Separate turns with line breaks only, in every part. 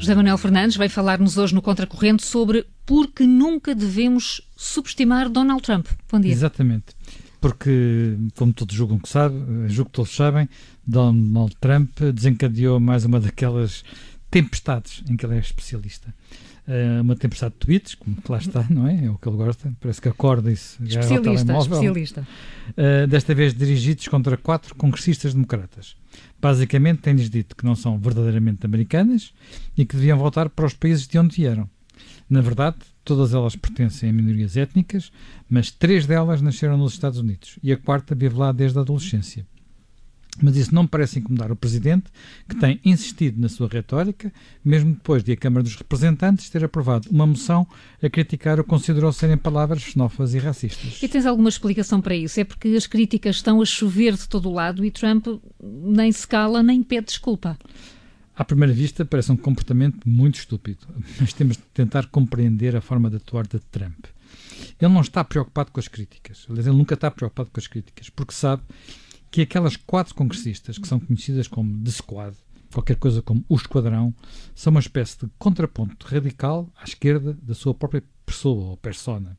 José Manuel Fernandes vai falar-nos hoje no Contracorrente sobre por que nunca devemos subestimar Donald Trump. Bom dia.
Exatamente. Porque, como todos julgo que todos sabem, Donald Trump desencadeou mais uma daquelas tempestades em que ele é especialista. Uma tempestade de tweets, como que lá está, não é? É o que ele gosta, parece que acorda e se agarra ao telemóvel.
Especialista.
Desta vez dirigidos contra 4 congressistas democratas. Basicamente tem-lhes dito que não são verdadeiramente americanas e que deviam voltar para os países de onde vieram. Na verdade, todas elas pertencem a minorias étnicas, mas 3 delas nasceram nos Estados Unidos e a 4ª vive lá desde a adolescência. Mas isso não me parece incomodar o Presidente, que tem insistido na sua retórica, mesmo depois de a Câmara dos Representantes ter aprovado uma moção a criticar o que considerou serem palavras xenófobas e racistas.
E tens alguma explicação para isso? É porque as críticas estão a chover de todo o lado e Trump nem se cala nem pede desculpa.
À primeira vista parece um comportamento muito estúpido, mas temos de tentar compreender a forma de atuar de Trump. Ele não está preocupado com as críticas, aliás, ele nunca está preocupado com as críticas, porque sabe que aquelas 4 congressistas que são conhecidas como The Squad, qualquer coisa como o Esquadrão, são uma espécie de contraponto radical à esquerda da sua própria pessoa ou persona.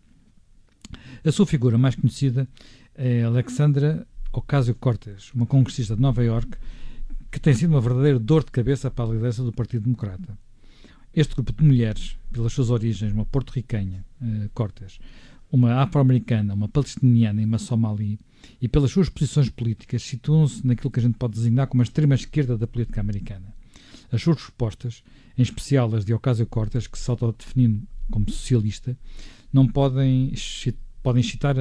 A sua figura mais conhecida é Alexandria Ocasio-Cortez, uma congressista de Nova Iorque que tem sido uma verdadeira dor de cabeça para a liderança do Partido Democrata. Este grupo de mulheres, pelas suas origens, uma porto-ricanha, Cortez, uma afro-americana, uma palestiniana e uma somali, e pelas suas posições políticas, situam-se naquilo que a gente pode designar como a extrema-esquerda da política americana. As suas respostas, em especial as de Ocasio-Cortez, que se autodefinindo como socialista, não podem excitar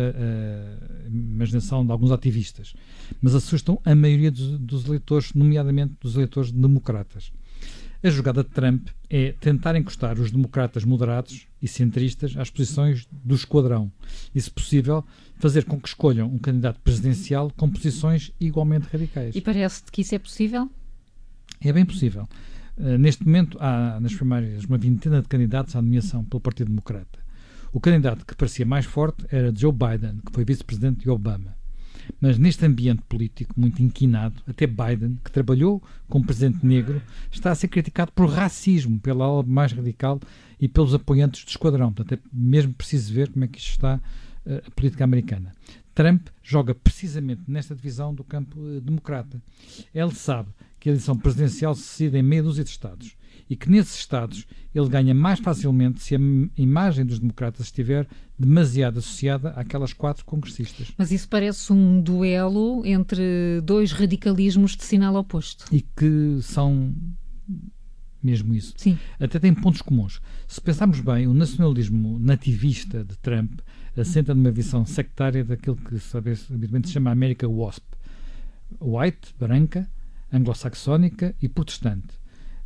a imaginação de alguns ativistas, mas assustam a maioria dos eleitores, nomeadamente dos eleitores democratas. A jogada de Trump é tentar encostar os democratas moderados e centristas às posições do Esquadrão e, se possível, fazer com que escolham um candidato presidencial com posições igualmente radicais.
E parece-te que isso é possível?
É bem possível. Neste momento há nas primárias uma vintena de candidatos à nomeação pelo Partido Democrata. O candidato que parecia mais forte era Joe Biden, que foi vice-presidente de Obama. Mas neste ambiente político muito inquinado, até Biden, que trabalhou como presidente negro, está a ser criticado por racismo, pela ala mais radical e pelos apoiantes do Esquadrão. Portanto, é mesmo preciso ver como é que isto está a política americana. Trump joga precisamente nesta divisão do campo democrata. Ele sabe que a eleição presidencial se decide em meia dúzia de estados e que nesses estados ele ganha mais facilmente se a imagem dos democratas estiver demasiado associada àquelas 4 congressistas.
Mas isso parece um duelo entre 2 radicalismos de sinal oposto.
E que são mesmo isso.
Sim.
Até tem pontos comuns. Se pensarmos bem, o nacionalismo nativista de Trump assenta numa visão sectária daquilo que habitualmente se chama América WASP. White, branca, anglo-saxónica e protestante.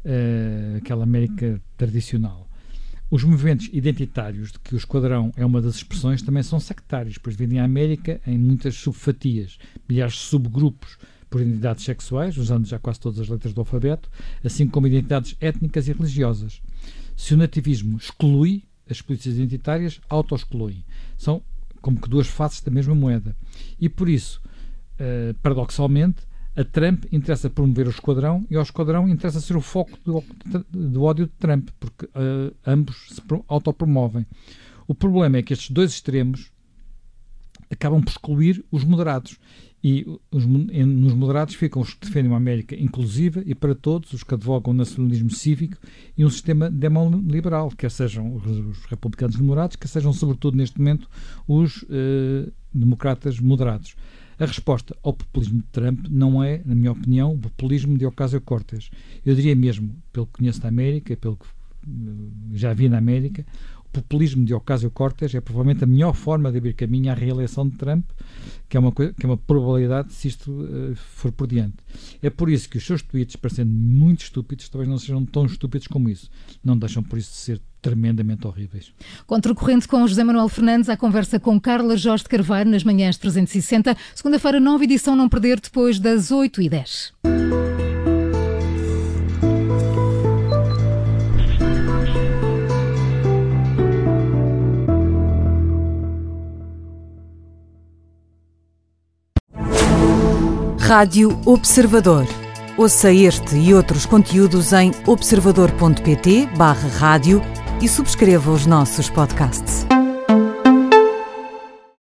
Aquela América tradicional. Os movimentos identitários de que o Esquadrão é uma das expressões também são sectários, pois dividem a América em muitas subfatias, milhares de subgrupos por identidades sexuais, usando já quase todas as letras do alfabeto, assim como identidades étnicas e religiosas. Se o nativismo exclui, as políticas identitárias auto-excluem. São como que 2 faces da mesma moeda. E por isso, paradoxalmente, a Trump interessa promover o Esquadrão e ao Esquadrão interessa ser o foco do ódio de Trump, porque ambos se autopromovem. O problema é que estes 2 extremos acabam por excluir os moderados e nos moderados ficam os que defendem uma América inclusiva e para todos, os que advogam o nacionalismo cívico e um sistema demoliberal, quer sejam os republicanos moderados, quer sejam sobretudo neste momento os democratas moderados. A resposta ao populismo de Trump não é, na minha opinião, o populismo de Ocasio-Cortez. Eu diria mesmo, pelo que conheço da América, pelo que já vi na América, o populismo de Ocasio-Cortez é provavelmente a melhor forma de abrir caminho à reeleição de Trump, que é uma probabilidade se isto for por diante. É por isso que os seus tweets, parecendo muito estúpidos, talvez não sejam tão estúpidos como isso. Não deixam por isso de ser tremendamente horríveis.
Contracorrente com José Manuel Fernandes, à conversa com Carla Jorge de Carvalho nas manhãs 360. Segunda-feira, nova edição, não perder, depois das 8h10.
Rádio Observador. Ouça este e outros conteúdos em observador.pt/rádio e subscreva os nossos podcasts.